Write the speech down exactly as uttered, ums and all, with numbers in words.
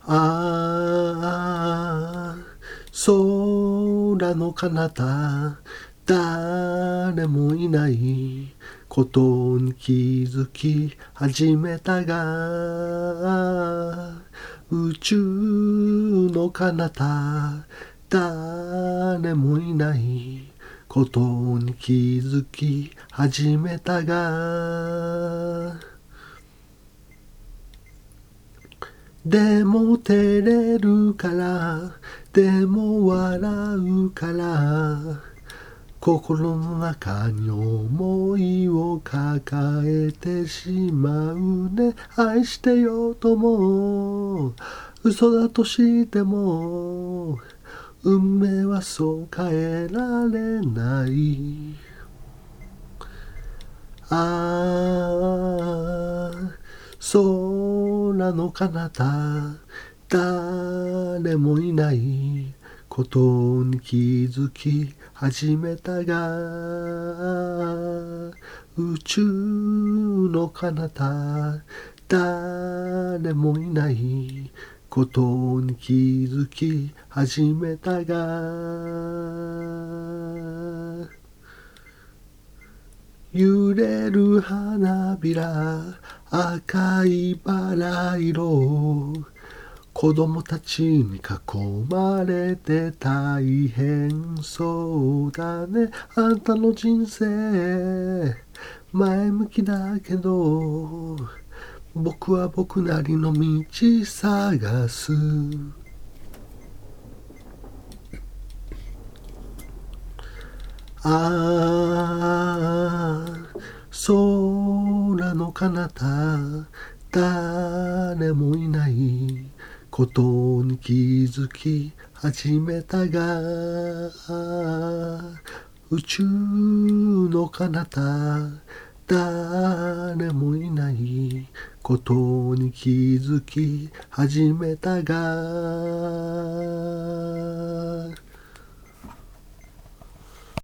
ああ、空の彼方、誰もいないことに気づき始めたが、宇宙の彼方、誰もいないことに気づき始めたが、でも照れるから、でも笑うから、心の中に思いを抱えてしまうね。愛してよとも嘘だとしても、運命はそう変えられない。ああ、空の彼方、誰もいないことに気づき始めたが、宇宙の彼方、誰もいないことに気づき始めたが、揺れる花びら、赤いバラ色、子供たちに囲まれて大変そうだね。あんたの人生前向きだけど、僕は僕なりの道探す。ああ、空の彼方、誰もいないことに気づき始めたが、宇宙の彼方、誰もいないことに気づき始めたが、